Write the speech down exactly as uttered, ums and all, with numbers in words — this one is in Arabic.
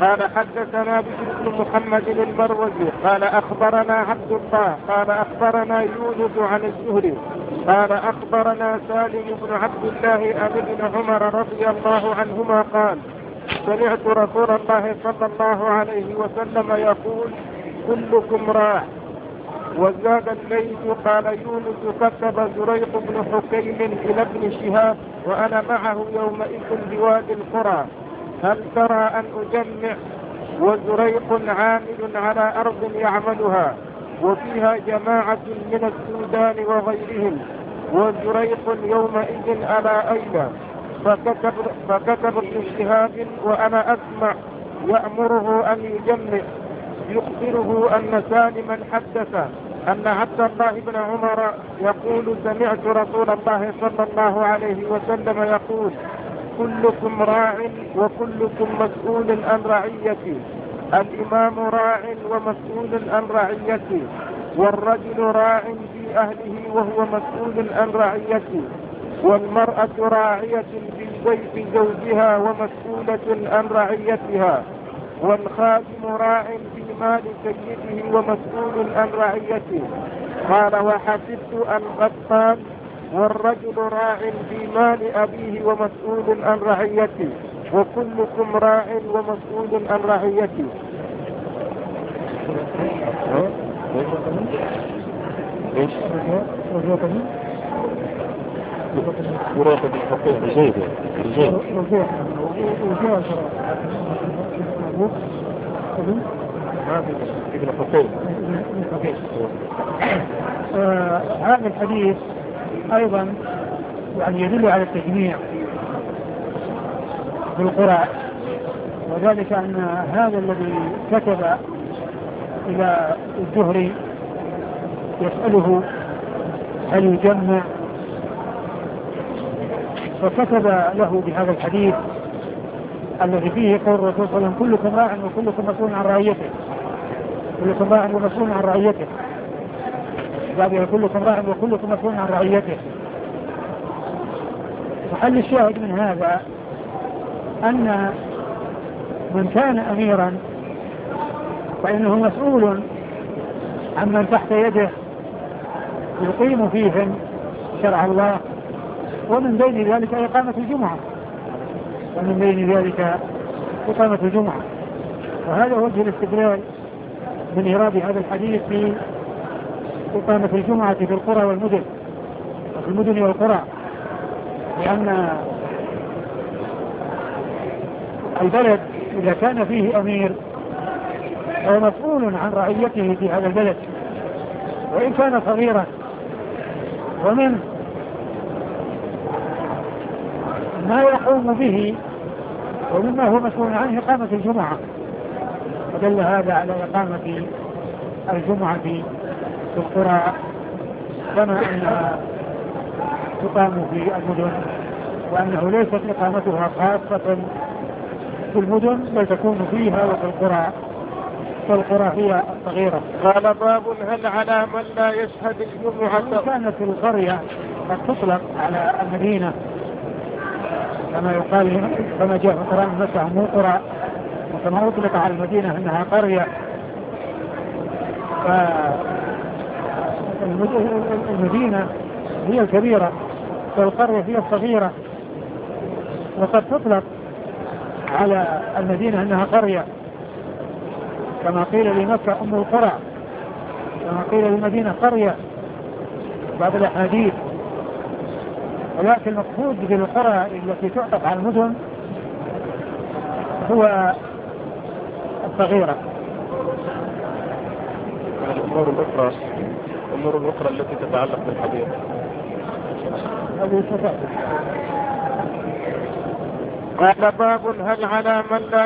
قال حدثنا بشر بن محمد المروزي قال أخبرنا عبد الله قال أخبرنا يونس عن الزهري قال أخبرنا سالم بن عبد الله عن ابن عمر رضي الله عنهما قال سمعت رسول الله صلى الله عليه وسلم يقول كلكم راع. وزاد الليث قال يونس كتب زريق بن حكيم إلى ابن شهاب وأنا معه يومئذ بوادي القرى هل ترى أن أجمع؟ وزريق عامل على أرض يعملها وفيها جماعة من السودان وغيرهم وزريق يومئذ على أيلة. فكتب, فكتب ابن شهاب وأنا أسمع يأمره أن يجمع يخبره أن سالما حدث أن عبد الله بن عمر يقول سمعت رسول الله صلى الله عليه وسلم يقول كلكم راع وكلكم مسؤول عن رعيته. الإمام راع ومسؤول عن رعيته والرجل راع في أهله وهو مسؤول عن رعيته والمرأة راعية في بيت زوجها ومسؤولة عن رعيتها والخادم راع في مال سيده ومسؤول عن رعيته. قال وحسبت أن قد قال والرجل راع في مال أبيه ومسؤول عن رعيته وكلكم راع ومسؤول عن رعيته. مراقب الحقوق زيادة هذا الحديث أيضا يعني يدل على التجميع في القرى وذلك أن هذا الذي كتب إلى الزهري يسأله هل يجمع فكتب له بهذا الحديث الذي فيه قول الرسول صلى الله عليه وسلم كلكم راع وكلكم مسؤول عن رعيته كلكم راع ومسؤول عن رعيته بعد كلكم راع وكلكم مسؤول عن رعيته. محل الشاهد من هذا أن من كان أميرا فإنه مسؤول عن من تحت يده يقيم فيهم شرع الله ومن بين ذلك إقامة الجمعة ومن بين ذلك إقامة الجمعة. وهذا وجه الاستدلال من إيراد هذا الحديث في إقامة الجمعة في القرى والمدن وفي المدن والقرى لأن البلد إذا كان فيه أمير هو مسؤول عن رعيته في هذا البلد وإن كان صغيرا ومن ما يقوم به ومما هو مسؤول عنه إقامة الجمعة ودل هذا على إقامة الجمعة في القرى كما أنها تقام في المدن وأنه ليست إقامتها خاصة في المدن بل تكون فيها وفي القرى والقرى هي الصغيرة. قال باب هل على من لا يشهد الجمعة كانت في القرية قد تطلق على المدينة كما يقال كما جاء في القرآن مكة مو قرى وكما أطلق على المدينة أنها قرية. فالمدينة هي الكبيرة والقرية هي الصغيرة وقد تطلق على المدينة أنها قرية كما قيل لمكة أم القرى كما قيل للمدينة قرية بعض الأحاديث. ولكن المقصود بالقرى التي تعطف على المدن هو الصغيرة. الأمور الأخرى الأمور الأخرى التي تتعلق بالحديث هذه صفات. قال باب هل على من لا